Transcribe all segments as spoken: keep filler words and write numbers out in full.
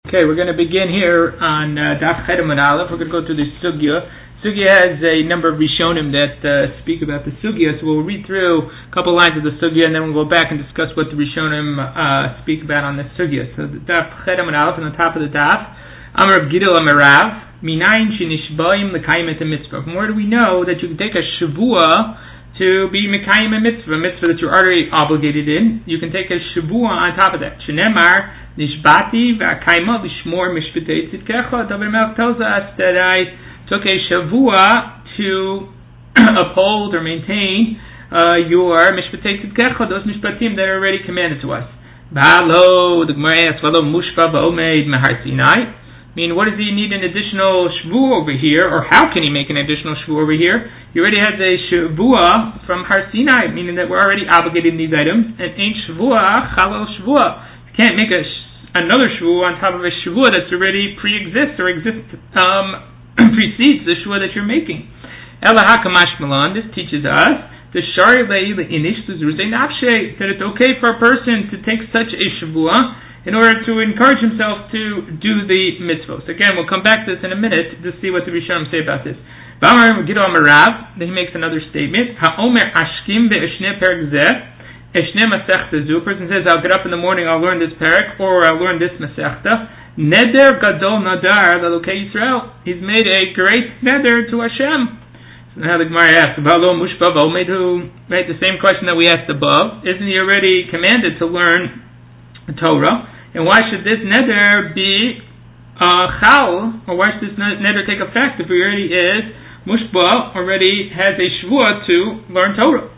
Okay, we're going to begin here on uh, Daf Chet Amud Aleph. We're going to go through the Sugya. Sugya has a number of Rishonim that uh, speak about the Sugya, so we'll read through a couple lines of the Sugya, and then we'll go back and discuss what the Rishonim uh, speak about on the Sugya. So the Daf Chet Amud Aleph, on the top of the Daf, Amar Rav Gidol Amar Rav, Minayin Shenishbaim L'Kayim Et HaMitzvah. From where do we know that you can take a Shavua to be Mekayim a Mitzvah, a Mitzvah that you're already obligated in? You can take a Shavua on top of that. Shenemar Nishbati v'akayma l'shmor mishpatei tzidkecha. David Melch tells us that I took a shavua to uphold or maintain uh, your mishpatei tzidkecha, those mishpatim that are already commanded to us. Ba'alo, the Gemara asks, v'lo mushpa v'omeid mehar Sinai. I mean, what does he need an additional shvua over here, or how can he make an additional shvua over here? He already has a shvua from Har Sinai, meaning that we're already obligated in these items, and ain't shvua chalal shvua. You can't make a another shvua on top of a shvua that's already pre-exists or exists, um, precedes the shvua that you're making. Ela hakamash malan, this teaches us the shari lei leinish zuzurze nafshe, that it's okay for a person to take such a shvua in order to encourage himself to do the mitzvos. Again, we'll come back to this in a minute to see what the Rishonim say about this. B'amar Gidol Amar Rav, then he makes another statement. Ha'omer ashkim be'eshne perek zeh. Eshne Masechta Zu, a person says, I'll get up in the morning, I'll learn this parak, or I'll learn this Masechta. Neder Gadol Nadar Lalokei Yisrael. He's made a great neder to Hashem. So now the Gemara asks, Balo Mushba Vomedu, right, the same question that we asked above. Isn't he already commanded to learn the Torah? And why should this neder be uh, chal, or why should this neder take effect if he already is, Mushba already has a shvua to learn Torah?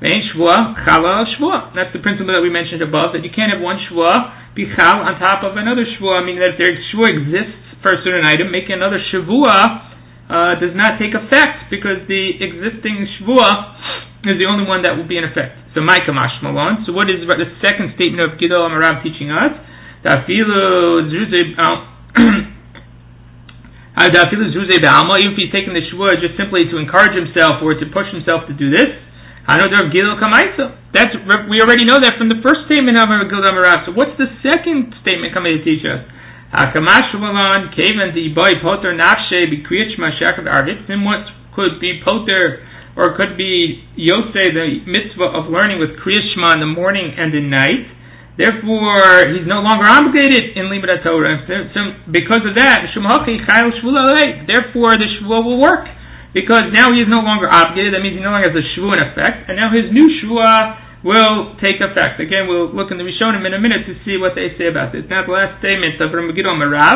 That's the principle that we mentioned above, that you can't have one shvua be chal on top of another shvua. I mean, that if their shvua exists for a certain item, making another shvua uh, does not take effect, because the existing shvua is the only one that will be in effect. So, Maika Mashmalon. So, what is the second statement of Gidol Amar Rav teaching us? Even if he's taking the shvua just simply to encourage himself or to push himself to do this, I know Rav Gidol Kamaisa. That's we already know that from the first statement of Rav Gidol Amar Rav. So what's the second statement coming to teach us? Hakamash Shuvalan Kaven the boy Poter Nafshe B'Kriyat Shema Shachar Arvit. Then what could be Poter or could be Yosei, the mitzvah of learning with Kriyat Shema in the morning and the night. Therefore, he's no longer obligated in Limud Torah. So because of that, Shumachi Chayil Shvula. Therefore, the shvua will work. Because now he is no longer obligated, that means he no longer has a shvua in effect, and now his new shvua will take effect. Again, we'll look in the Rishonim in a minute to see what they say about this. Now the last statement of Rav Gidol Amar Rav,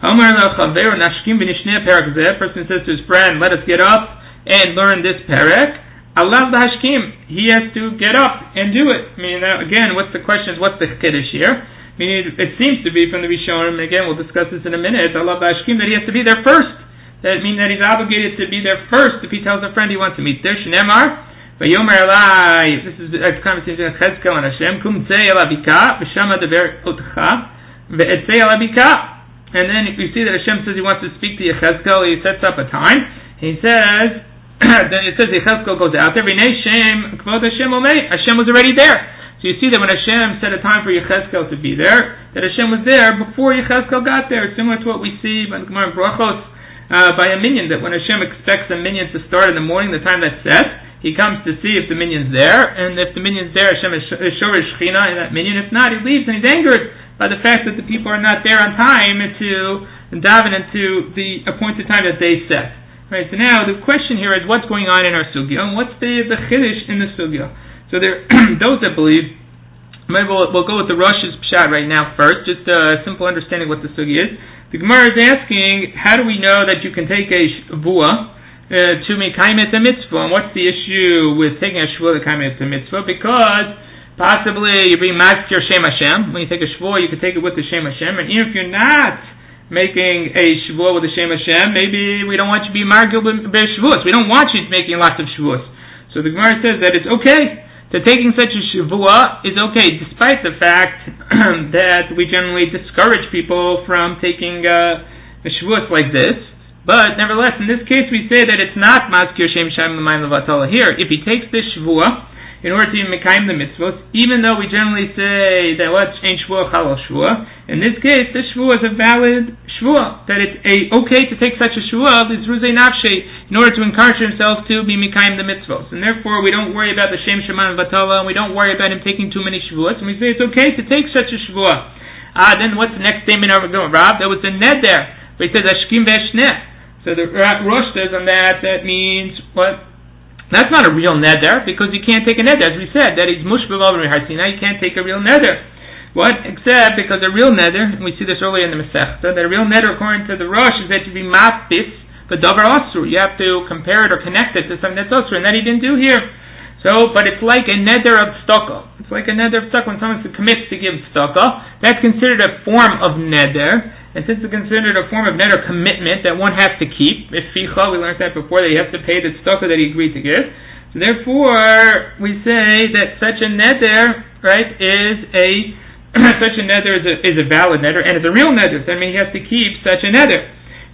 a person says to his friend, let us get up and learn this parak. Allah hashkim, he has to get up and do it. I mean, now, again, what's the question is, what's the chiddush here? I mean, it, it seems to be from the Rishonim, again, we'll discuss this in a minute, Allah hashkim, that he has to be there first. That means that he's obligated to be there first if he tells a friend he wants to meet there. Shneimar, v'yomer elai. This is a conversation of Chezkel and Hashem. Kum tzei el abika, v'shama dever otcha, v'etzei el abika. And then you see that Hashem says he wants to speak to Yechezkel. He sets up a time. He says, then it says Yechezkel goes out there. V'nei Shem, kvod Hashem omei. Hashem was already there. So you see that when Hashem set a time for Yechezkel to be there, that Hashem was there before Yechezkel got there. Similar to what we see in Gemara Brachos, Uh, by a minion, that when Hashem expects a minion to start in the morning, the time that's set, he comes to see if the minion's there, and if the minion's there, Hashem is shorish shechina in that minion. If not, he leaves, and he's angered by the fact that the people are not there on time to daven into the appointed time that they set. Right. So now the question here is, what's going on in our sugya, and what's the the chiddush in the sugya? So there, those that believe, maybe we'll, we'll go with the Rosh's pshat right now first, just a simple understanding of what the sugya is. The Gemara is asking, how do we know that you can take a shvua uh, to mekayim et mitzvah? And what's the issue with taking a shvua to mekayim et mitzvah? Because possibly you're being masked your Shem Hashem. When you take a shvua, you can take it with the Shem Hashem. And even if you're not making a shvua with the Shem Hashem, maybe we don't want you to be margil b'shvuos. We don't want you making lots of shvuos. So the Gemara says that it's okay. That taking such a shvua is okay, despite the fact that we generally discourage people from taking uh, a shvuas like this. But nevertheless, in this case, we say that it's not maskir shem shem l'mayim levatala. Here, if he takes this shvua, in order to be mekayim the mitzvot, even though we generally say that what's ain't shvua chalal shvua. In this case, this shvua is a valid shvua, that it's a okay to take such a shvua is ruzei nafshe in order to encourage himself to be mekayim the mitzvot, and therefore we don't worry about the shem sheman vatala, and we don't worry about him taking too many shvuas, and we say it's okay to take such a shvua. Ah, then what's the next statement of Rav? There was a neder, where he says ashkim ve'eshneh. So the Rosh says on that, that means what? That's not a real neder, because you can't take a neder, as we said, that he's mushbav over harsina, you can't take a real neder. What? Except because a real neder, and we see this earlier in the Masechta, that a real neder, according to the Rosh, is that to be mafis, but davar asur. You have to compare it or connect it to something that's asur, and that he didn't do here. So, but it's like a neder of tzedakah. It's like a neder of tzedakah when someone commits to give tzedakah. That's considered a form of neder. And since it's considered a form of neder commitment that one has to keep, if ficha, we learned that before, that he has to pay the tzedakah that he agreed to give. So therefore, we say that such a neder, right, is a such a neder is a, is a valid neder, and it's a real neder. So I mean, he has to keep such a neder.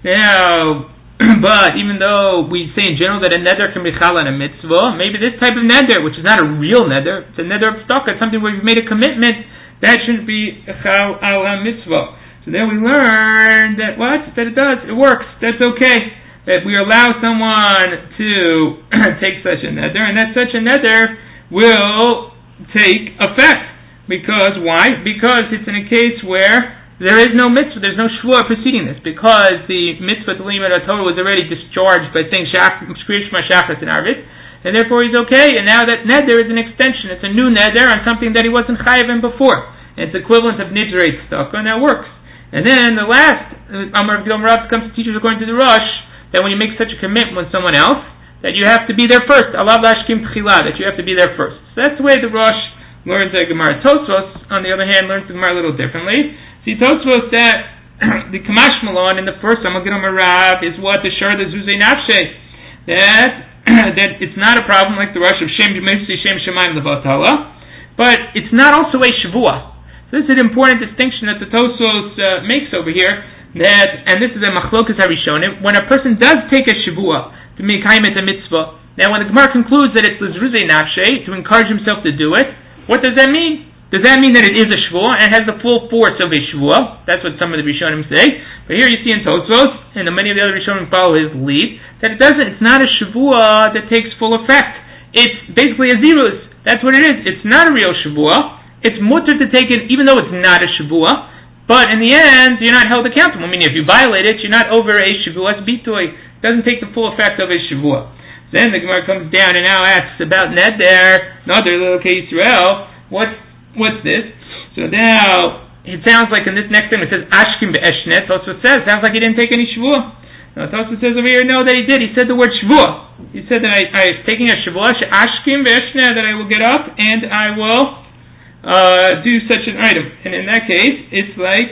Now, but even though we say in general that a neder can be chal on a mitzvah, maybe this type of neder, which is not a real neder, it's a neder of tzedakah, it's something where you've made a commitment, that shouldn't be chal al a mitzvah. So then we learn that what? That it does. It works. That's okay. That we allow someone to take such a neder, and that such a neder will take effect. Because, why? Because it's in a case where there is no mitzvah, there's no shvua preceding this. Because the mitzvah to limit a Torah was already discharged by saying Shkriya Shema Shachris in Arvit, and therefore he's okay. And now that neder is an extension. It's a new neder on something that he wasn't chayav in before. And it's equivalent of nidrei tzedakah, and that works. And then the last, Amar Gidom Rav comes to teach us according to the Rosh, that when you make such a commitment with someone else, that you have to be there first. Alav lashkim tchila, that you have to be there first. So that's the way the Rosh learns the Gemara. Tosfos, on the other hand, learns the Gemara a little differently. See, Tosfos that the Kamash Malon in the first Amar Gidom Rav is what the Shar the Zuzei Nafshe, that that it's not a problem like the Rosh of Shem Shem Shemayim Levatala, but it's not also a Shavua. So this is an important distinction that the Tosfos uh, makes over here, that, and this is a machlokas harishonim, when a person does take a shavua to make haimet a mitzvah, now when the Gemara concludes that it's l'zruzei nafshe, to encourage himself to do it, what does that mean? Does that mean that it is a shavua and has the full force of a shavua? That's what some of the rishonim say. But here you see in Tosfos, and many of the other rishonim follow his lead, that it doesn't, it's not a shavua that takes full effect. It's basically a ziruz. That's what it is. It's not a real shavua. It's mutter to take it, even though it's not a shavua, but in the end, you're not held accountable. I mean, if you violate it, you're not over a shavua's bitoy. It doesn't take the full effect of a shavua. Then the Gemara comes down and now asks about neder, another little case Yisrael. What's what's this? So now it sounds like in this next thing it says ashkim ve'eshnet. Tosfos says sounds like he didn't take any shavua. Now Tosfos says over here, no, that he did. He said the word shavua. He said that I, I was taking a shavua, ashkim ve'eshnet, that I will get up and I will Uh, do such an item. And in that case, it's like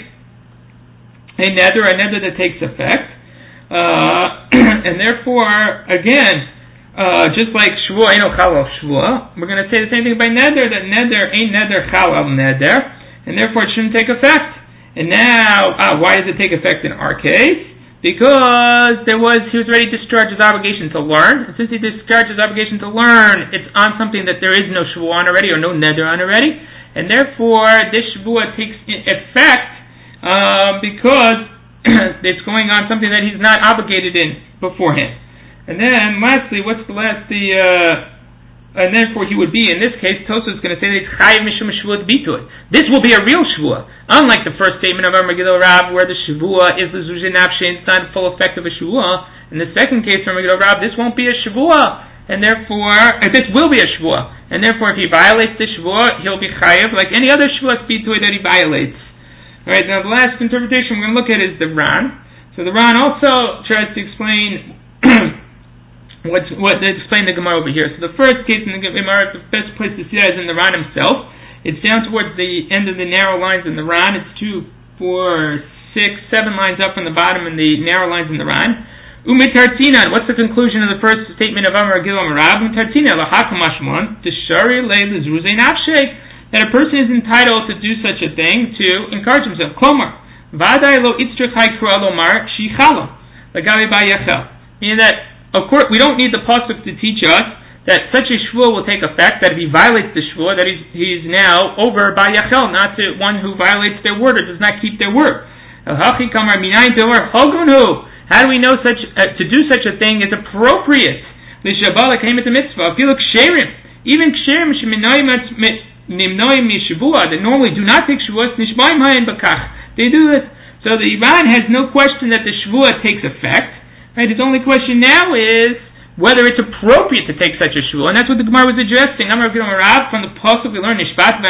a neder, a neder that takes effect. Uh, and therefore, again, uh, just like shvua, you know, chalal shvua, we're going to say the same thing by neder, that neder ain't neder chalal neder, and therefore it shouldn't take effect. And now, ah, why does it take effect in our case? Because there was, he was ready to discharge his obligation to learn. And since he discharged his obligation to learn, it's on something that there is no shvua on already, or no neder on already. And therefore, this shvua takes effect um, because it's going on something that he's not obligated in beforehand. And then, lastly, what's the last? The uh, and therefore he would be in this case. Tosfos is going to say that it's chayiv mishum shvuat bitoy. This will be a real shvua, unlike the first statement of Amar Gidol Rav, where the shvua is the zuzei nafshe, it's not the full effect of a shvua. In the second case from Amar Gidol Rav, this won't be a shvua. And therefore, uh, this will be a shvua. And therefore, if he violates the shvua, he'll be chayav like any other shvua bitoy that he violates. Alright, now the last interpretation we're going to look at is the Ran. So the Ran also tries to explain what's, what they explain the Gemara over here. So the first case in the Gemara, the best place to see that is in the Ran himself. It's down towards the end of the narrow lines in the Ran. It's two, four, six, seven lines up from the bottom in the narrow lines in the Ran. Umitartinan, what's the conclusion of the first statement of Amar Gidol Rav? Umitartinan, lahakamash tishari le'lizruzei nafshe, that a person is entitled to do such a thing to encourage himself. Klomar, vadai lo itzrich haikru alomar shichala, lagavi ba'yachel. Meaning that, of course, we don't need the pasuk to teach us that such a shvua will take effect, that if he violates the shvua, that he's, he's now over by yachel, not to one who violates their word or does not keep their word. How do we know such uh, to do such a thing is appropriate? Even ksherim that normally do not take shvuas, they do it. So the Iran has no question that the shvua takes effect. Right? His only question now is whether it's appropriate to take such a shvua, and that's what the Gemara was addressing. From the pasuk we learn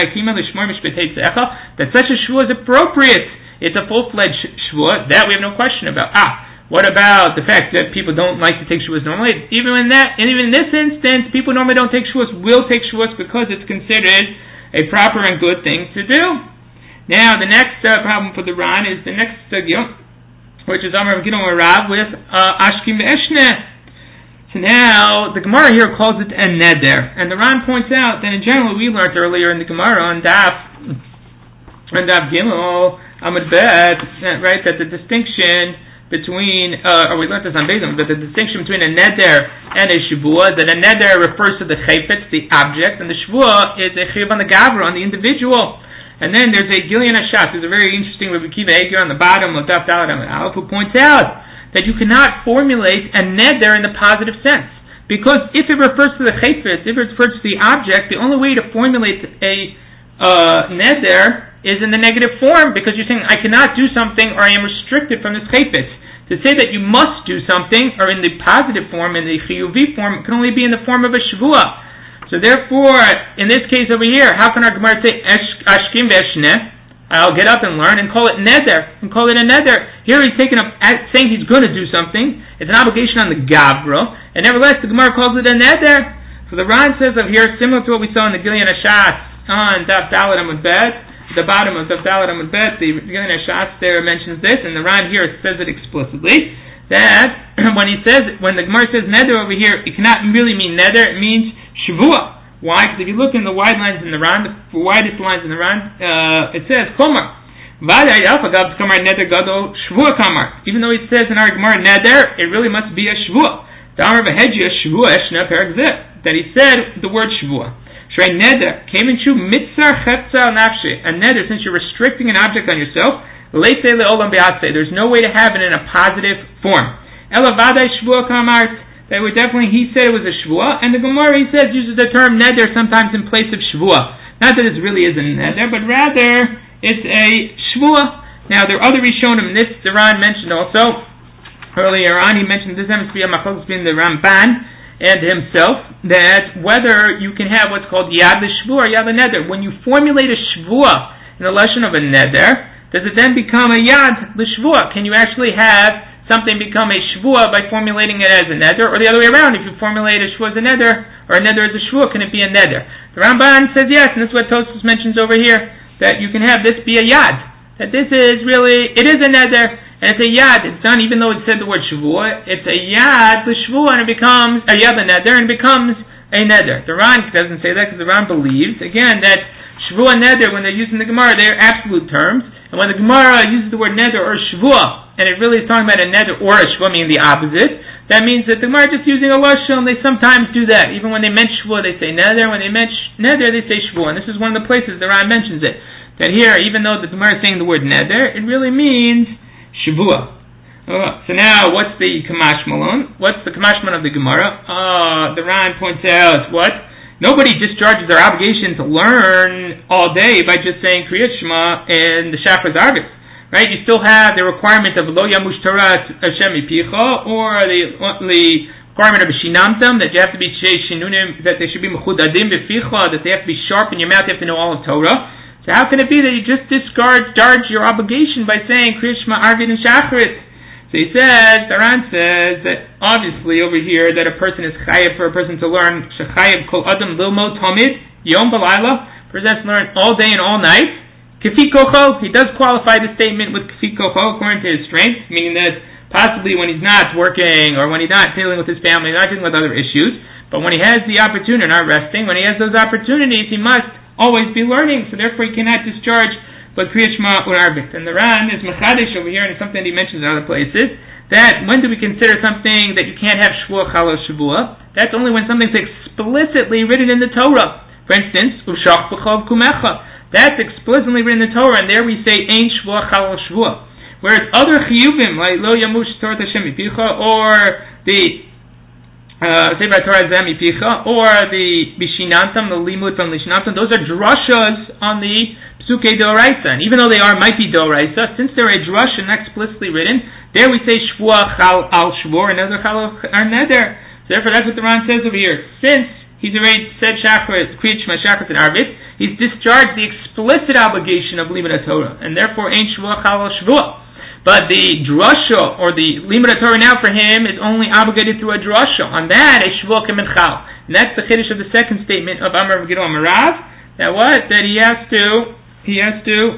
that such a shvua is appropriate. It's a full-fledged shvua. That we have no question about. Ah. What about the fact that people don't like to take shuas normally? Even in that, and even in this instance, people normally don't take shuas, will take shuas because it's considered a proper and good thing to do. Now, the next uh, problem for the Ran is the next sugya, which is Amar Gidon Rav with uh, Ashkim Ve'eshne. So now, the Gemara here calls it a neder, and the Ran points out that in general we learned earlier in the Gemara on Daf, on Daf Gimel Amud Bet, right, that the distinction between, uh, or we learned this on Bezim, that the distinction between a neder and a shvua, that a neder refers to the chayfetz, the object, and the shvua is a chayv on the gavra, on the individual. And then there's a Gilyon Ashat, who's a very interesting Rabbi Kiva Eger on the bottom of Daf Daled Amud Aleph, who points out that you cannot formulate a neder in the positive sense. Because if it refers to the chayfetz, if it refers to the object, the only way to formulate a uh, neder is in the negative form, because you're saying, I cannot do something, or I am restricted from this chayfetz. To say that you must do something, or in the positive form, in the chiyuvi form, can only be in the form of a shvua. So therefore, in this case over here, how can our Gemara say, ashkim ve'eshneh, I'll get up and learn, and call it neder, and call it a neder. Here he's taking up, saying he's going to do something, it's an obligation on the gavra, and nevertheless the Gemara calls it a neder. So the Ran says over here, similar to what we saw in the Gilyon Ashat, on Daf Daled Amud Bet, the bottom of the Daled Amud Bet, the Gilyon Ashat there mentions this, and the Ran here says it explicitly, that when he says, when the Gemara says neder over here, it cannot really mean neder, it means shvua. Why? Because if you look in the wide lines in the Ran, the widest lines in the Ran, uh, it says Komar. Even though it says in our Gemara neder, it really must be a shvua. That he said the word shvua. Shrei neder came into mitzar chetza nafshi. A neder, since you're restricting an object on yourself, leitei leolam be'atzei. There's no way to have it in a positive form. Elavadai shvua kamart. That would definitely, he said it was a shvua, and the Gemara, he says, uses the term neder sometimes in place of shvua. Not that it really is a neder, but rather it's a shvua. Now there are other rishonim. This the Ran mentioned also earlier on. He mentioned this happens to be a machlokes between the Ramban and himself, that whether you can have what's called yad l'shvua or yad l'neder. When you formulate a shvua in the lashon of a neder, does it then become a yad l'shvua? Can you actually have something become a shvua by formulating it as a neder, or the other way around? If you formulate a shvua as a neder, or a neder as a shvua, can it be a neder? The Ramban says yes, and this is what Tosfos mentions over here, that you can have this be a yad. That this is really, it is a neder, and it's a yad. It's done even though it said the word shvua. It's a yad l'shvua, and it becomes a yad l'neder, and it becomes a neder. The Ran doesn't say that because the Ran believes, again, that shvua and neder, when they're used in the Gemara, they're absolute terms. And when the Gemara uses the word neder or shvua, and it really is talking about a neder or a shvua, meaning the opposite, that means that the Gemara is just using a lashon. They sometimes do that. Even when they mention shvua, they say neder. When they mention neder, they say shvua. And this is one of the places the Ran mentions it. That here, even though the Gemara is saying the word neder, it really means shvua. Uh, so now, what's the kamash malon? What's the kamash malon of the Gemara? Uh, the Ran points out, what? Nobody discharges their obligation to learn all day by just saying Kriyat Shema and the Shachar Zarvis. Right? You still have the requirement of Lo Yamush Torah Hashem Mipicha, or the, the requirement of a Shinamtam, that you have to be Shinunim, that they should be Mechudadim Beficha, that they have to be sharp in your mouth, you have to know all of Torah. So how can it be that you just discard discharge your obligation by saying Kriyat Shema, Arvid, and Shacharit? So he says, the Ran says that obviously over here that a person is chayav for a person to learn shechayav kol adam lilmod tamid yom balayla. Person has to learn all day and all night. Kefi kocho, he does qualify the statement with kefi kocho according to his strength, meaning that possibly when he's not working or when he's not dealing with his family, not dealing with other issues, but when he has the opportunity, not resting, when he has those opportunities, he must always be learning. So therefore, he cannot discharge but Kriyat Shema or Arvit. And the Ran is Mechadish over here, and it's something that he mentions in other places, that when do we consider something that you can't have Shvuah Chal Shavua? That's only when something's explicitly written in the Torah. For instance, Ushach B'chov Kumecha. That's explicitly written in the Torah, and there we say Ein Shvuah Chal Shavua. Whereas other chiyuvim, like Lo Yamush Torah Hashem Mipicha, or the Sefer Torah Zeh Mipicha, or the Bishinantam, the Limud from Lishinantam, those are drushas on the Psukei Doraisa. And even though they are might be Doraisa, since they're a drush and not explicitly written, there we say Shvuah Chal Al Shvur, and other Chal Al Neder. So therefore that's what the Ran says over here. Since he's already said Shachrit, Kriyat Shema Shachrit and Arvit, he's discharged the explicit obligation of Limud Torah, and therefore Ein Shvuah Chal Al Shvur. But the drasha, or the limud Torah now for him, is only obligated through a drasha. On that, a shvuah kemen chal. And that's the chiddush of the second statement of Amar Rav Gidol Amarav. That what? That he has to, he has to,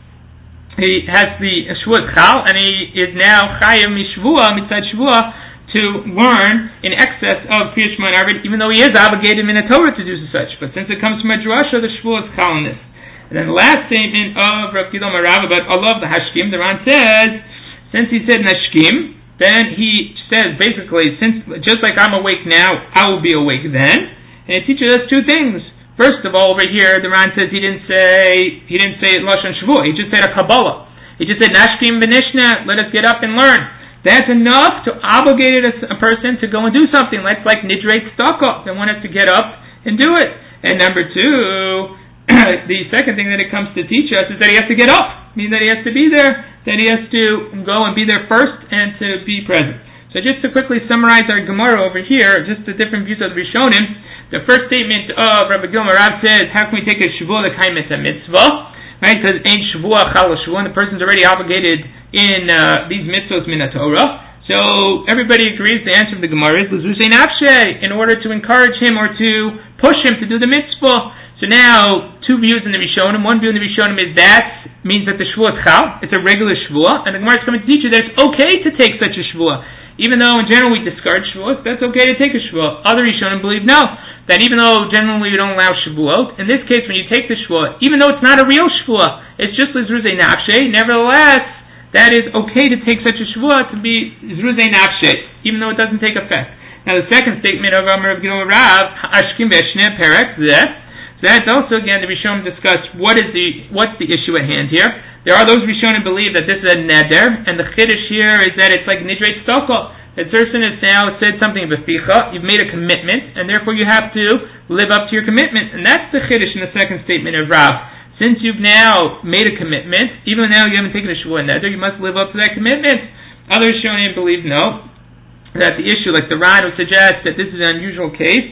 he has the shvuah chal, and he is now chayav mishvuah, mitzad shvuah, to learn in excess of Kriyat Shema and Arvit, even though he is obligated in a Torah to do such. But since it comes from a drasha, the shvuah is chal in this. And then the last statement of Rav Gidol Amarav about Allah of the Hashkim, the Ran says, since he said Nashkim, then he says basically, since just like I'm awake now, I will be awake then. And it teaches us two things. First of all, over here, the Ran says he didn't say he didn't say Lashon Shavuot. He just said a Kabbalah. He just said Nashkim v'Nishna. Let us get up and learn. That's enough to obligate a, a person to go and do something. That's like Nidrei Tzedakah. They want us to get up and do it. And number two, the second thing that it comes to teach us is that he has to get up, meaning that he has to be there, that he has to go and be there first and to be present. So just to quickly summarize our Gemara over here, just the different views of the Rishonim, the first statement of Rabbi Gidol Amarav says, how can we take a Shavuah l'kayim et mitzvah? Right, because ain't Shavuah chal Shavuah, and the person's already obligated in uh, these mitzvahs min Torah. So everybody agrees the answer of the Gemara is l'zuzei nafshei, in order to encourage him or to push him to do the mitzvah. So now, two views in the Rishonim. One view in the Rishonim is that means that the Shavuah is chal. It's a regular Shavuah. And the Gemara is coming to teach you that it's okay to take such a Shavuah. Even though in general we discard Shavuot, that's okay to take a Shavuah. Other Rishonim believe no. That even though generally we don't allow Shavuot, in this case when you take the Shavuah, even though it's not a real Shavuah, it's just Zruzei Nafshei, nevertheless, that is okay to take such a Shavuah to be Zruzei Nafshei, even though it doesn't take effect. Now the second statement of Amar Rav Gidol Amarav, Ashkim Veshne Perek Zeh, so that's also, again, the Rishonim discuss what is the what's the issue at hand here. There are those Rishonim believe that this is a neder, and the chiddush here is that it's like nidrei tzedakah. That person has now said something of a ficha, you've made a commitment, and therefore you have to live up to your commitment. And that's the chiddush in the second statement of Rav. Since you've now made a commitment, even now you haven't taken a shavuah neder, you must live up to that commitment. Other Rishonim believe no, that the issue, like the Ran would suggest, that this is an unusual case,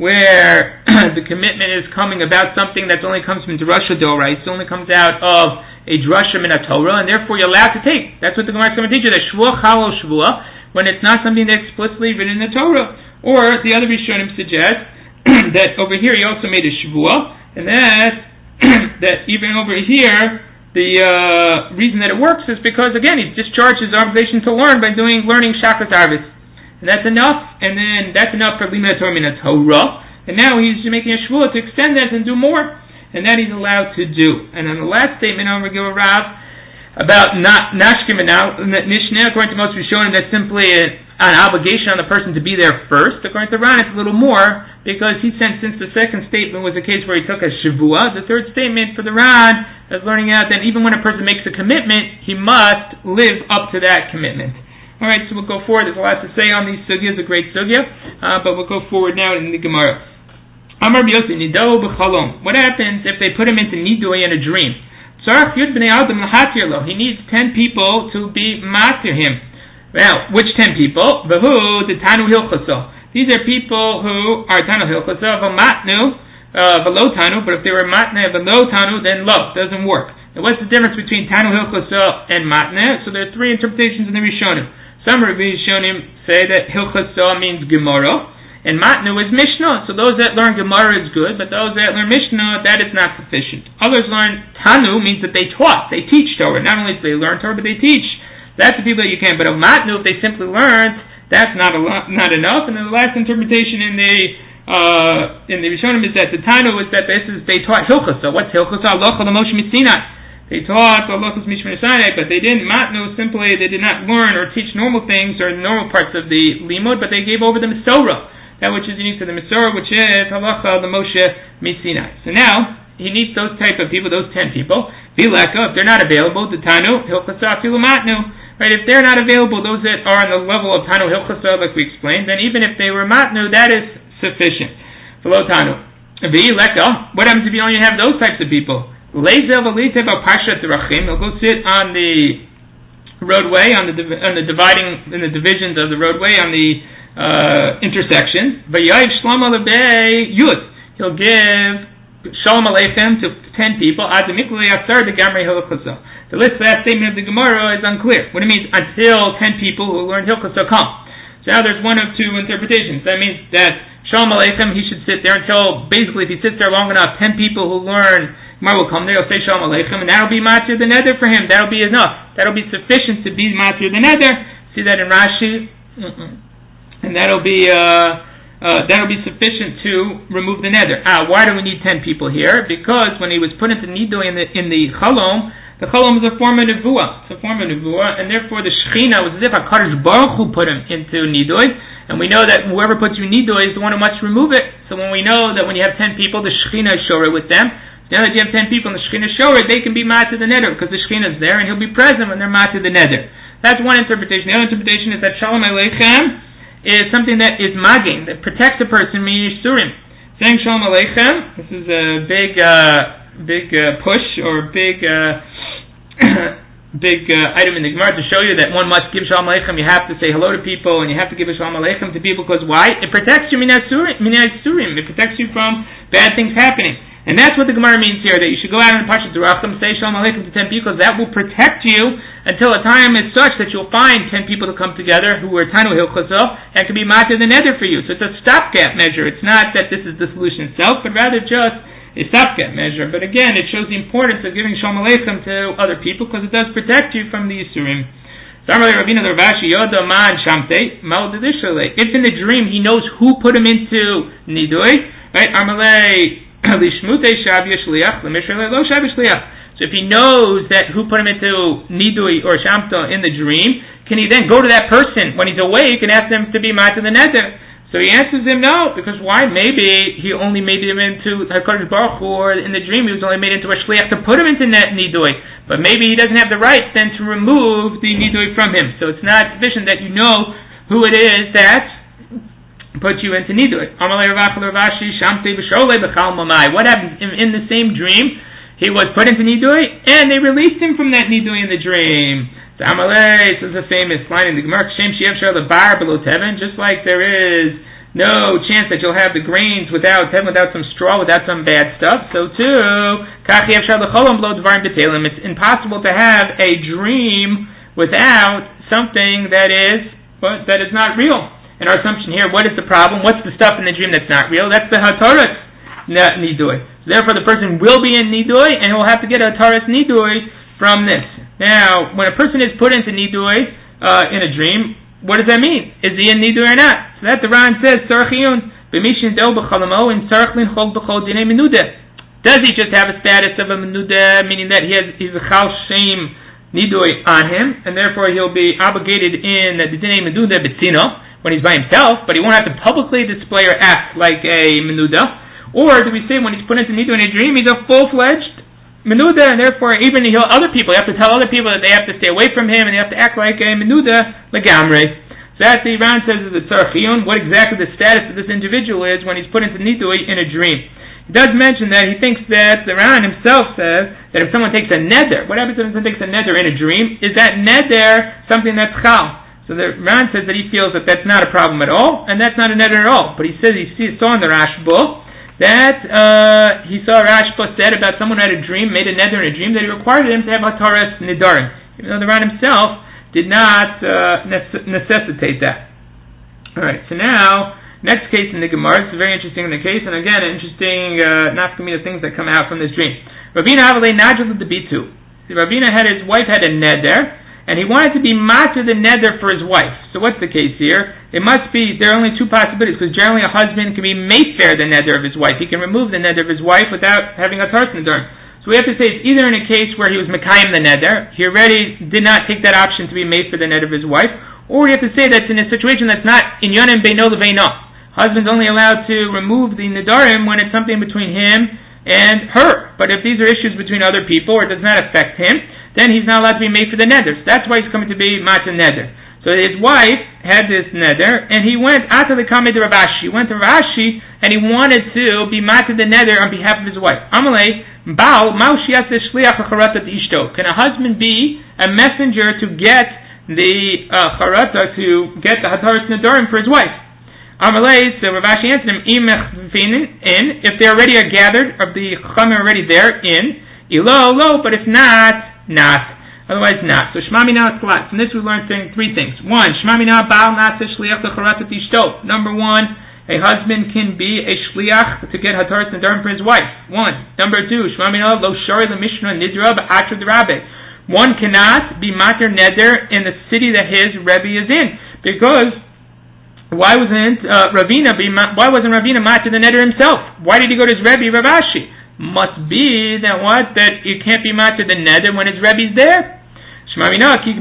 where the commitment is coming about something that only comes from drasha d'oraisa, it only comes out of a drasha min Torah, and therefore you're allowed to take. That's what the Gemara is going to teach you, that shvuah chal shvuah, when it's not something that's explicitly written in the Torah. Or the other Rishonim suggest that over here he also made a shvuah, and that that even over here the uh, reason that it works is because again he discharged his obligation to learn by doing learning Shachrit Arvis. And that's enough, and then that's enough for Limud Torah min Torah. And now he's making a shvuah to extend that and do more, and that he's allowed to do. And on the last statement, I'm going to give a Rav about not nashkim and nishna. According to most Rishonim, that's simply a, an obligation on the person to be there first. According to Ran, it's a little more because he said since the second statement was a case where he took a shavua, the third statement for the Ran is learning out that even when a person makes a commitment, he must live up to that commitment. Alright, so we'll go forward. There's a lot to say on these sugyas, a great sugya, uh, but we'll go forward now in the Gemara. Amar B'Yossi, Nido b'chalom. What happens if they put him into Nidoi in a dream? Tzarach Yud B'nei Adam l'hatir lo. He needs ten people to be matir him. Well, which ten people? V'hu the Tanu Hilchaso. These are people who are Tanu Hilchaso, v'matnu, v'lo Tanu, but if they were matne, v'lo Tanu, then lo, doesn't work. Now what's the difference between Tanu Hilchaso and matne? So there are three interpretations in the Rishonim. Some Rishonim say that Hilchasa means Gemara, and Matnu is Mishnah. So those that learn Gemara is good, but those that learn Mishnah, that is not sufficient. Others learn Tanu means that they taught, they teach Torah. Not only do they learn Torah, but they teach. That's the people that you can. But a Matnu, if they simply learned, that's not a lot, not enough. And then the last interpretation in the uh, in the Rishonim is that the Tanu is that this is they taught Hilchasa. What's Hilchasa? Alocha l'Moshe Misinai. They taught halachos mishmar Sinai, but they didn't matnu, simply they did not learn or teach normal things or normal parts of the limud, but they gave over the Masorah, that which is unique to the Masorah, which is halacha the Moshe Misinai. So now he needs those type of people, those ten people. Vileka, if they're not available, the Tanu hilchasa afilu matnu. Right, if they're not available, those that are on the level of Tanu hilchasa, like we explained, then even if they were matnu, that is sufficient. Below Tanu. Vileka, what happens if you only have those types of people? Lezel v'litev pashat derachim. They'll go sit on the roadway, on the on the dividing, in the divisions of the roadway, on the uh, intersection. V'yayiv shlomo lebei yud. He'll give shalom aleichem to ten people. Ad mikli asar de gamrei hilchasa. The list for that statement of the Gemara is unclear. What it means until ten people who learned hilchasa come. So now there's one of two interpretations. That means that shalom aleichem, he should sit there until basically if he sits there long enough, ten people who learn Gemara will come there, he'll say Shalom Aleichem, and that'll be Matir the Nether for him. That'll be enough. That'll be sufficient to be Matir the Nether. See that in Rashi? Mm-mm. And that'll be uh, uh, that'll be sufficient to remove the Nether. Ah, why do we need ten people here? Because when he was put into Nidui in the in the Chalom, the Chalom is a form of Nevuah. It's a form of Nevuah, and therefore the Shechina was as if HaKadosh Baruch Hu put him into Nidui. And we know that whoever puts you in Nidui is the one who must remove it. So when we know that when you have ten people, the Shechina is Shoreh with them. Now that you have ten people in the Shekhinah Shoreh, they can be matir the Nether because the Shekhinah is there and he'll be present when they're matir the Nether. That's one interpretation. The other interpretation is that Shalom Aleichem is something that is magin, that protects a person min yisurim. Saying Shalom Aleichem, this is a big, uh, big uh, push or big, uh, big uh, item in the Gemara to show you that one must give Shalom Aleichem. You have to say hello to people and you have to give a Shalom Aleichem to people because why? It protects you min yisurim. It protects you from bad things happening. And that's what the Gemara means here, that you should go out in the Pashat Derachim, say Shalom Aleichem to ten people, because that will protect you until a time is such that you'll find ten people to come together who are Tanu Hilchasa and can be Matir the Nether for you. So it's a stopgap measure. It's not that this is the solution itself, but rather just a stopgap measure. But again, it shows the importance of giving Shalom Aleichem to other people, because it does protect you from the Yisurim. If in the dream he knows who put him into Nidui, right? Amalei So if he knows that who put him into Nidui or Shamta in the dream, can he then go to that person when he's awake and ask them to be Matir the Nether? So he answers him no, because why? Maybe he only made him into HaKadosh Baruch Hu, or in the dream he was only made into a Shliach to put him into Nidui. But maybe he doesn't have the right then to remove the Nidui from him. So it's not sufficient that you know who it is that put you into Nidui. What happened in, in the same dream? He was put into Nidui, and they released him from that Nidui in the dream. So Amalei, this is a famous line in the Gemara, just like there is no chance that you'll have the grains without without some straw, without some bad stuff, so too, it's impossible to have a dream without something that is, that is not real. And our assumption here, what is the problem? What's the stuff in the dream that's not real? That's the Hataras Nidui. So therefore the person will be in Nidui, and he will have to get a Hataras Nidui from this. Now, when a person is put into Nidui uh, in a dream, what does that mean? Is he in Nidui or not? So that the Ran says, does he just have a status of a Menuda, meaning that he has he's a Chal Shem Nidui on him, and therefore he'll be obligated in the Dinei Menuda Betzino, when he's by himself, but he won't have to publicly display or act like a menuda? Or do we say when he's put into Nidui in a dream, he's a full-fledged menuda, and therefore even he'll other people, you have to tell other people that they have to stay away from him, and they have to act like a menuda legamre. So that the Iran says is the tzarchiyun, what exactly the status of this individual is when he's put into Nidui in a dream. He does mention that he thinks that the Iran himself says that if someone takes a neder, what happens if someone takes a neder in a dream? Is that neder something that's chal? So the Ran says that he feels that that's not a problem at all, and that's not a neder at all. But he says he saw in the Rashba that uh, he saw Rashba said about someone who had a dream, made a neder in a dream, that he required him to have Hataras Nidarim, even though the Ran himself did not uh, nece- necessitate that. All right, so now next case in the Gemara. It's very interesting in the case, and again, interesting uh, nafkamina things that come out from this dream. Rabina Avalei Najal the Bitu. Rabina had his wife had a neder, and he wanted to be matir the neder for his wife. So what's the case here? It must be, there are only two possibilities, because generally a husband can be mefer the neder of his wife. He can remove the neder of his wife without having a tarz neder. So we have to say it's either in a case where he was Mekayim the neder, he already did not take that option to be made for the neder of his wife, or we have to say that's in a situation that's not in Yonim Beino Leveino. Husband's only allowed to remove the nedarim when it's something between him and her. But if these are issues between other people or it does not affect him, then he's not allowed to be made for the neder. So that's why he's coming to be Mata neder. So his wife had this neder, and he went out to the Kamei de Rav Ashi. He went to Rav Ashi, and he wanted to be Mata the neder on behalf of his wife. Amalei, Baal, Maushiyat Shliach Charata Ishto. Can a husband be a messenger to get the uh, Charata, to get the Hataras Nedarim for his wife? Amalei, so Rav Ashi answered him, in, if they already are gathered, of the Chachamim already there, in, Ilo, lo, but if not, not. Otherwise not. So Shema Mina is Kalat. From this we learned three things. One, Shema Mina Baal Nasa Shliach L'Charatat Ishto. Number one, a husband can be a shliach to get hataras nedarim for his wife. One. Number two, Shema Mina Lo Shari L'Mishnah Nidra B'Atra D'Rabbe. One cannot be mater neder in the city that his Rebbe is in, because why wasn't uh, Ravina be why wasn't Ravina mater the neder himself? Why did he go to his Rebbe Rav Ashi? Must be that what? That you can't be matter the neder when his Rebbe's there. Only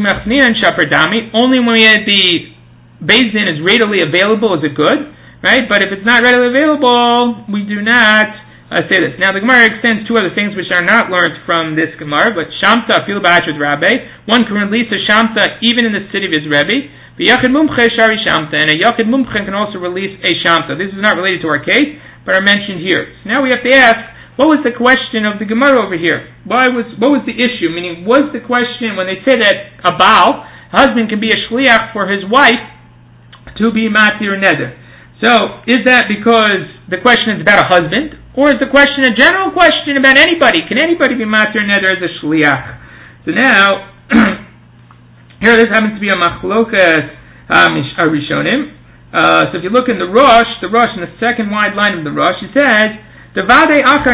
when the Beis Din is readily available is it good, right? But if it's not readily available, we do not uh, say this. Now the Gemara extends two other things which are not learned from this Gemara, but Shamta fil ba'achad Rabbe. One can release a Shamta even in the city of his Rebbe. V'yachid mumche shari Shamta, and a Yachid mumche can also release a Shamta. This is not related to our case, but are mentioned here. So now we have to ask, what was the question of the Gemara over here? Why was what was the issue? Meaning, was the question when they say that a Baal, husband can be a shliach for his wife to be matir neder? So, is that because the question is about a husband, or is the question a general question about anybody? Can anybody be matir neder as a shliach? So now, here this happens to be a machlokas rishonim. Uh, so if you look in the Rosh, the Rosh in the second wide line of the Rosh, it says, there's uh,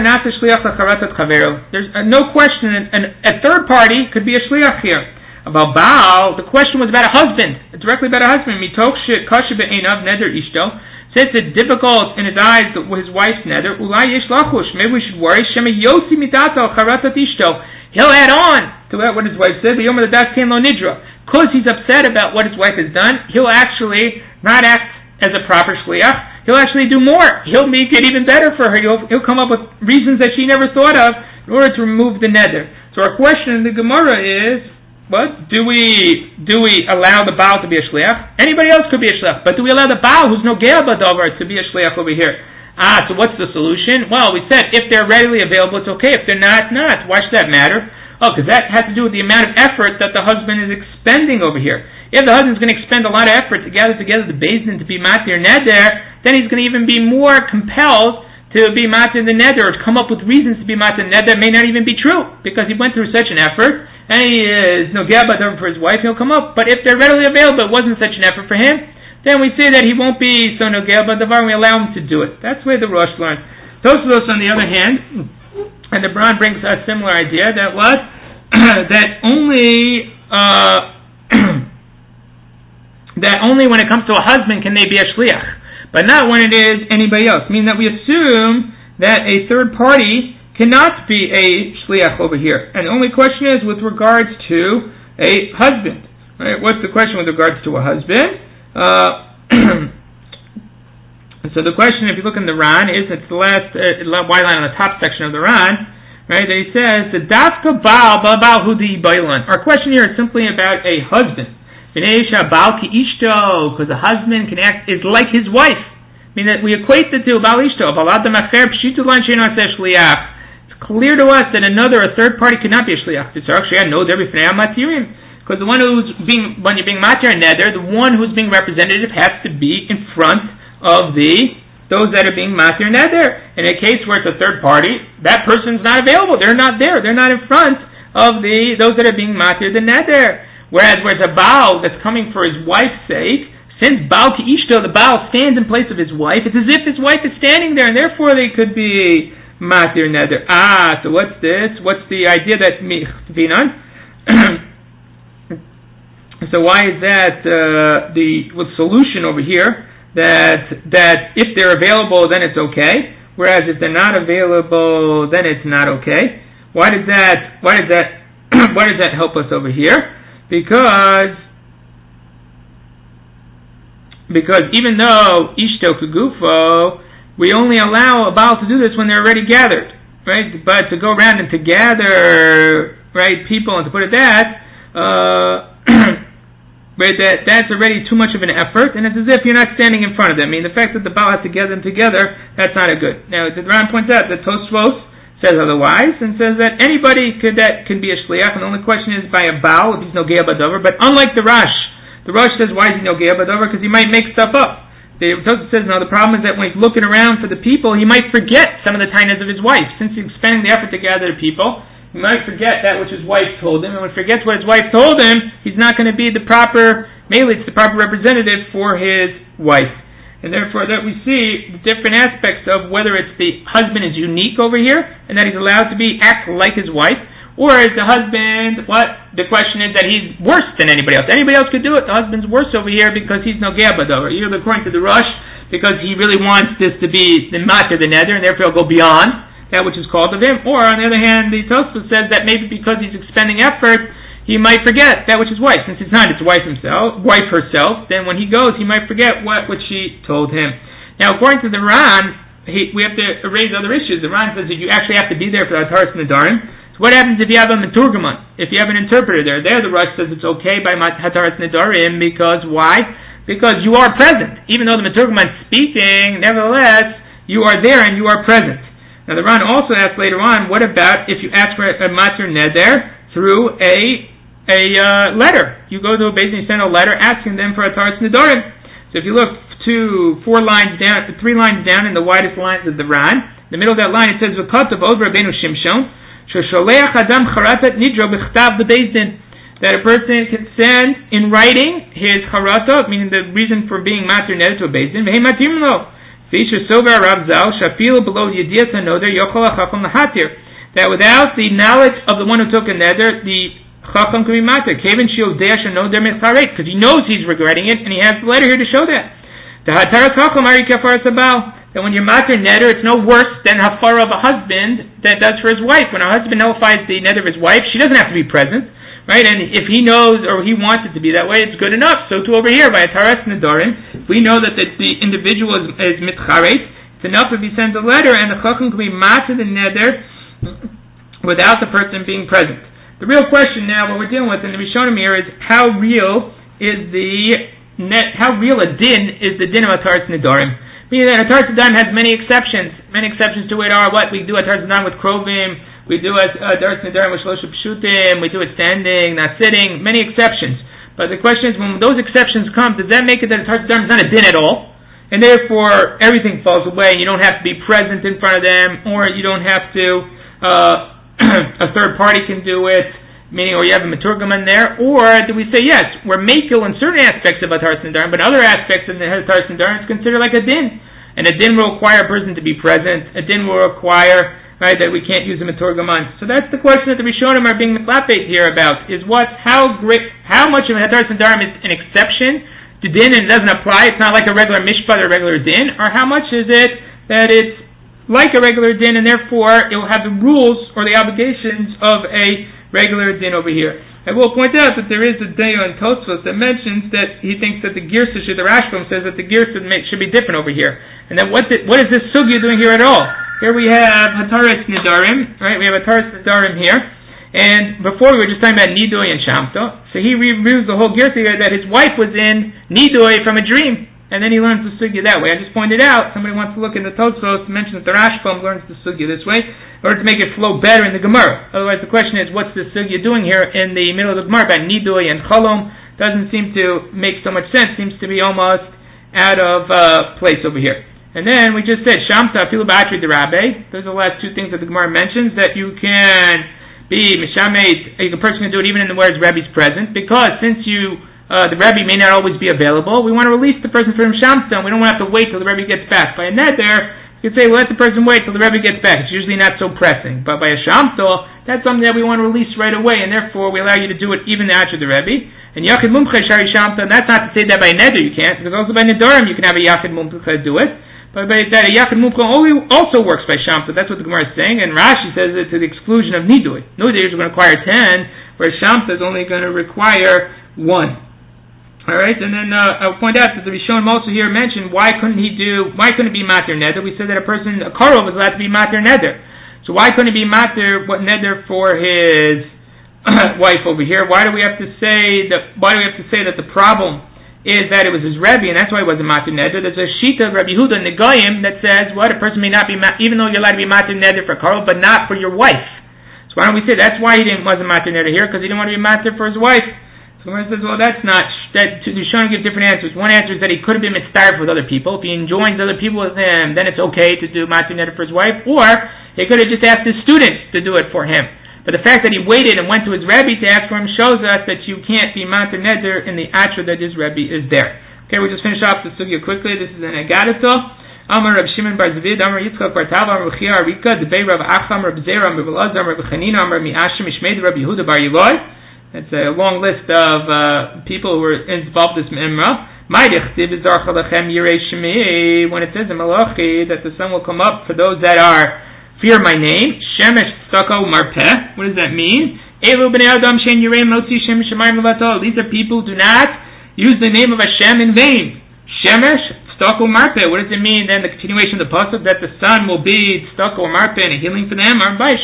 no question, an, a third party could be a shliach here. About Baal, the question was about a husband, directly about a husband. Since it's difficult in his eyes with his wife's neder, maybe we should worry. He'll add on to what his wife said, because he's upset about what his wife has done, he'll actually not act as a proper shliach. He'll actually do more. He'll make it even better for her. He'll, he'll come up with reasons that she never thought of in order to remove the neder. So our question in the Gemara is, what? Do we do we allow the Baal to be a shliach? Anybody else could be a shliach, but do we allow the Baal, who's no ger b'davar, to be a shliach over here? Ah, so what's the solution? Well, we said if they're readily available, it's okay. If they're not, not. Why should that matter? Oh, because that has to do with the amount of effort that the husband is expending over here. If the husband's going to expend a lot of effort to gather together the Beis Din to be matir neder, then he's going to even be more compelled to be matir the neder, or to come up with reasons to be matir neder that may not even be true, because he went through such an effort, and he is no ger b'davar for his wife, he'll come up. But if they're readily available, it wasn't such an effort for him, then we say that he won't be so no ger b'davar, and we allow him to do it. That's the way the Rosh learned. Tosfos, on the other hand, and the Bran brings a similar idea, that what? that only, uh, that only when it comes to a husband can they be a shliach, but not when it is anybody else. Meaning that we assume that a third party cannot be a shliach over here. And the only question is with regards to a husband. Right? What's the question with regards to a husband? Uh, so the question, if you look in the Ran, is it's the last uh, white line on the top section of the Ran, right? That he says the dafka baal baal hudi bailan. Our question here is simply about a husband. Because a husband can act is like his wife. I mean that we equate the two. It's clear to us that another, a third party, cannot be a shliach. Because the one who's being, when you're being matir neder, the one who's being representative has to be in front of the those that are being matir neder. In a case where it's a third party, that person's not available. They're not there. They're not in front of the those that are being matir the neder. Whereas where it's a Baal that's coming for his wife's sake, since Baal ki ishto, the Baal stands in place of his wife, it's as if his wife is standing there, and therefore they could be matir neder. Ah, so what's this? What's the idea that michvinan? So why is that uh, the well, solution over here that that if they're available then it's okay, whereas if they're not available then it's not okay? Why does that? Why does that? Why does that help us over here? Because because even though Ishto Kugufo, we only allow a Baal to do this when they're already gathered, right? But to go around and to gather, right, people and to put it that, uh, right, that that's already too much of an effort, and it's as if you're not standing in front of them. I mean, the fact that the Baal has to gather them together, that's not a good. Now, the Ran points out that Tosfos says otherwise, and says that anybody could that can be a shliach, and the only question is by a Baal if he's no Geya Badover. But unlike the Rosh, the Rosh says, why is he no Geya Badover? Because he might make stuff up. The Tosfos says, no, the problem is that when he's looking around for the people, he might forget some of the tainas of his wife. Since he's spending the effort to gather the people, he might forget that which his wife told him, and when he forgets what his wife told him, he's not going to be the proper, mainly it's the proper representative for his wife. And therefore that we see the different aspects of whether it's the husband is unique over here, and that he's allowed to be act like his wife, or is the husband, what? The question is that he's worse than anybody else. Anybody else could do it. The husband's worse over here because he's no Gebadover. Either according to the Rosh, because he really wants this to be the matter, the nether, and therefore he'll go beyond that which is called of him. Or on the other hand, the Tosfos says that maybe because he's expending effort, he might forget that which is wife. Since it's not his wife himself, wife herself, then when he goes, he might forget what which she told him. Now, according to the Ran, he, we have to raise other issues. The Ran says that you actually have to be there for the Hataras Nedarim. So what happens if you have a Meturgaman? If you have an interpreter there? There, the Rosh says it's okay by Hataras Nedarim because why? Because you are present. Even though the Meturgaman's speaking, nevertheless, you are there and you are present. Now, the Ran also asks later on, what about if you ask for a Matur Neder through a a uh, letter? You go to a base and you send a letter asking them for a Hataras Nedarim. So if you look to four lines down, three lines down in the widest lines of the Ran, in the middle of that line it says, "V'katav od Rabbeinu Shimshon, shesholeach adam charatat nidro b'chtav b'bezdin," that a person can send in writing his charata, meaning the reason for being matur neder to a bezdin. V'hei matim lo, v'isha sover Rav Zal, shafilu below yediyat hanoder yochol hachacham lahatir, that without the knowledge of the one who took a neder, the Chacham can be matter. Kevin Shiodeh Shano Der Mitzaret, because he knows he's regretting it, and he has the letter here to show that. The Hataras Chacham Ari Kafar Sabal, that when you're matter neder, it's no worse than hafara of a husband that does for his wife. When a husband nullifies the neder of his wife, she doesn't have to be present, right? And if he knows or he wants it to be that way, it's good enough. So too over here by Hataras Nedarim, we know that the, the individual is, is mitcharet. It's enough if he sends a letter, and the Chacham can be matter the neder without the person being present. The real question now, what we're dealing with in the Rishonim here, is how real is the net, how real a din is the din of Hataras Nedarim? Meaning that Hataras Nedarim has many exceptions. Many exceptions to it are what we do Hataras Nedarim with krovim, we do Hataras Nedarim with shlosh pshutim, we do it standing, not sitting. Many exceptions. But the question is, when those exceptions come, does that make it that Hataras Nedarim is not a din at all, and therefore everything falls away, and you don't have to be present in front of them, or you don't have to? Uh, a third party can do it, meaning, or you have a Meturgaman there, or do we say, yes, we're makil in certain aspects of Hataras Nedarim, but other aspects of the Hataras Nedarim is considered like a din. And a din will require a person to be present, a din will require, right, that we can't use a Meturgaman. So that's the question that the Rishonim are being metlapet here about, is what, how great, how much of Hataras Nedarim is an exception to din and it doesn't apply, it's not like a regular mishpat or a regular din, or how much is it that it's like a regular din, and therefore it will have the rules or the obligations of a regular din over here. I will point out that there is a dayo in Tosfos that mentions that he thinks that the girsa, the Rashbam says that the girsa should be different over here. And then what the, what is this sugya doing here at all? Here we have Hataras Nedarim, right? We have Hataras Nedarim here. And before we were just talking about Nidoy and Shamto. So he reviews the whole girsa here that his wife was in Nidoy from a dream. And then he learns the sugya that way. I just pointed out, somebody wants to look in the Tosfos to mention that the Rashbam learns the sugya this way, in order to make it flow better in the Gemara. Otherwise, the question is, what's the sugya doing here in the middle of the Gemara about Nidoy and Chalom? Doesn't seem to make so much sense. Seems to be almost out of uh, place over here. And then we just said, Shamta Afilu Ba'atri D'Rabbe. Those are the last two things that the Gemara mentions, that you can be Mishamet, a person can do it even in the where his Rebbe's present, because since you Uh, the Rebbe may not always be available, we want to release the person from Shamta. We don't want to have to wait till the Rebbe gets back. By a neder, you could say, well, let the person wait till the Rebbe gets back. It's usually not so pressing. But by a Shamta, that's something that we want to release right away, and therefore we allow you to do it even after the Rebbe. And Yachid Mumche Shari Shamta, that's not to say that by a neder you can't, because also by Nedarim you can have a Yachid Mumche do it. But, but that a Yachid Mukha also works by Shamsa. That's what the Gemara is saying. And Rashi says it to the exclusion of Nidui. Nidui is going to require ten, whereas Shamsa is only going to require one. Alright, and then uh, I'll point out that the Rishonim also here mentioned why couldn't he do, why couldn't it be Matir Neder? We said that a person, a Karov is allowed to be Matir Neder. So why couldn't it be Matir, what Neder for his wife over here? Why do we have to say that, why do we have to say that the problem is that it was his Rebbe, and that's why it wasn't Matir Neder? There's a Shita of Rabbi Yehuda Negayim that says, what, a person may not be, even though you're allowed to be Matir Neder for Karov, but not for your wife. So why don't we say that's why he didn't, wasn't Matir Neder here, because he didn't want to be Matir for his wife. So the Gemara says, well, that's not, that, the Shona gives different answers. One answer is that he could have been mitzvah with other people. If he enjoins other people with him, then it's okay to do Matir Neder for his wife, or he could have just asked his students to do it for him. But the fact that he waited and went to his Rebbe to ask for him shows us that you can't be Matir Neder in the Atra that his Rebbe is there. Okay, we'll just finish off the sugya quickly. This is an Agadatol. Amar Rav Shimon Bar Zavid, Amar Yitzchak Bar Tava, Amar Chia Arika, Debei Rav Acham, Rav Zera, Amar Rav Elazar, Amar Rav Chanina, Amar Mi'ashim, Ishmeid Rav Yehuda Bar Yiloi. It's a long list of uh, people who were involved in this Imra. When it says in Malachi that the sun will come up for those that are fear my name, Shemesh Tzako Marpeh. What does that mean? These are people who do not use the name of Hashem in vain. Shemesh Tzako Marpeh. What does it mean? Then the continuation of the pasuk that the sun will be Tzako Marpeh and a healing for them.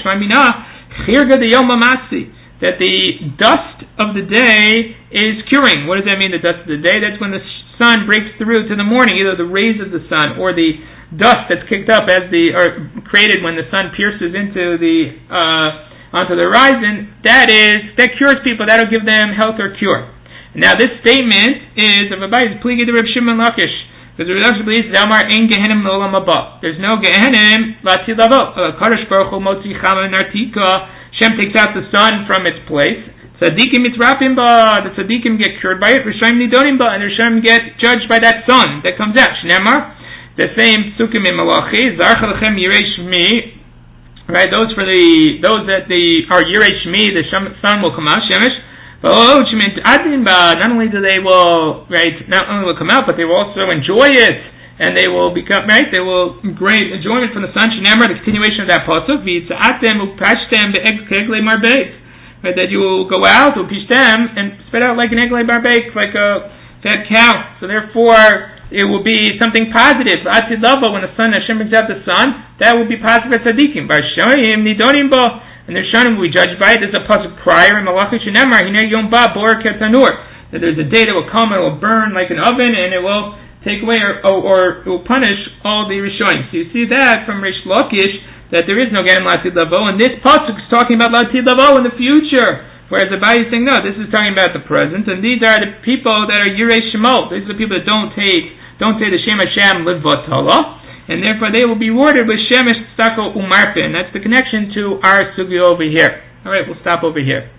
That the dust of the day is curing. What does that mean, the dust of the day? That's when the sun breaks through to the morning, either the rays of the sun or the dust that's kicked up as the, or created when the sun pierces into the, uh, onto the horizon. That is, that cures people. That'll give them health or cure. Now this statement is of Abai, Pligi de Reb Shimon Lakish. Because the Rashi believes, Zamar ein Gehenim l'olam haba. There's no Gehenim l'atid lavo. Kadosh Baruch Hu motzi chama nartika. Shem takes out the sun from its place. Tzadikim mitzrafim ba. The tzadikim get cured by it. Rishonim nidonim ba. And the Rishonim get judged by that sun that comes out. Shnemar. The same psukim in Malachi. Zarcha lechem yirei shmi. Right. Those for the those that the are yirei shmi. The sun will come out. Shemesh. Oh, adin ba. Not only do they will right. Not only will come out, but they will also enjoy it. And they will become, right, they will great enjoyment from the sun. Shenamar, the continuation of that pasuk, v'yitza'atem u'pashtem be'eglei marbeit. Right, that you will go out, u'pishtem, and spit out like an eglei marbeit, like a fat cow. So therefore, it will be something positive. Atid lavo, when the sun, Hashem brings out the sun, that will be positive at tzadikim. V'ashoyim nidonim bo, and the Rishonim will be judged by it. There's a pasuk prior in Malachi Shenamar, hinei yom ba bor ketanur. That there's a day that will come and it will burn like an oven, and it will take away or, or, or it will punish all the Rishonim. So you see that from Rish Lakish that there is no Ganim Latid Lavo, and this pasuk is talking about Latid Lavo in the future, whereas the Abai is saying no, this is talking about the present, and these are the people that are Yirei Shemot. These are the people that don't take, don't say the Shem Hashem Livvatala, and therefore they will be rewarded with Shemesh Tzako Umarpeh, and that's the connection to our sugya over here. All right, we'll stop over here.